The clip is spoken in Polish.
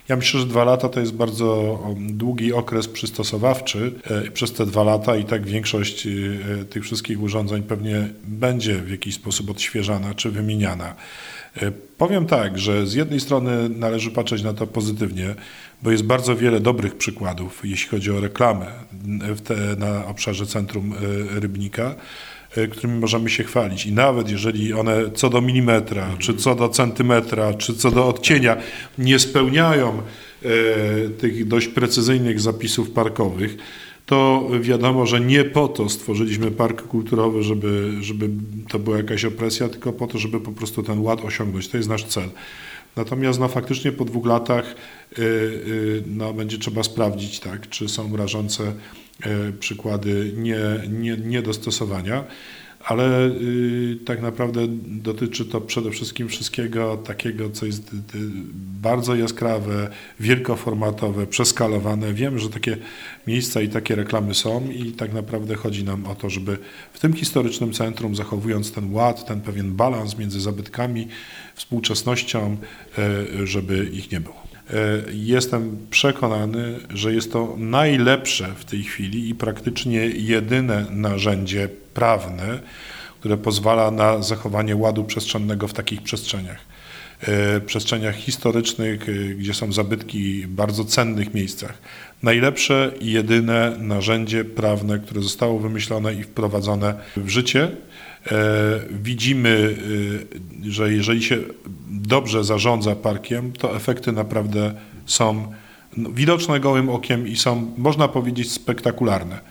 Ja myślę, że 2 lata to jest bardzo długi okres przystosowawczy. Przez te 2 lata i tak większość tych wszystkich urządzeń pewnie będzie w jakiś sposób odświeżana czy wymieniana. Powiem tak, że z jednej strony należy patrzeć na to pozytywnie, bo jest bardzo wiele dobrych przykładów, jeśli chodzi o reklamę na obszarze centrum Rybnika, którymi możemy się chwalić. I nawet jeżeli one co do milimetra, czy co do centymetra, czy co do odcienia nie spełniają tych dość precyzyjnych zapisów parkowych, to wiadomo, że nie po to stworzyliśmy park kulturowy, żeby to była jakaś opresja, tylko po to, żeby po prostu ten ład osiągnąć. To jest nasz cel. Natomiast faktycznie po 2 latach będzie trzeba sprawdzić, tak, czy są rażące przykłady niedostosowania, ale tak naprawdę dotyczy to przede wszystkim wszystkiego takiego, co jest bardzo jaskrawe, wielkoformatowe, przeskalowane. Wiem, że takie miejsca i takie reklamy są i tak naprawdę chodzi nam o to, żeby w tym historycznym centrum, zachowując ten ład, ten pewien balans między zabytkami, współczesnością, żeby ich nie było. Jestem przekonany, że jest to najlepsze w tej chwili i praktycznie jedyne narzędzie prawne, które pozwala na zachowanie ładu przestrzennego w takich przestrzeniach historycznych, gdzie są zabytki w bardzo cennych miejscach. Najlepsze i jedyne narzędzie prawne, które zostało wymyślone i wprowadzone w życie. Widzimy, że jeżeli się dobrze zarządza parkiem, to efekty naprawdę są widoczne gołym okiem i są, można powiedzieć, spektakularne.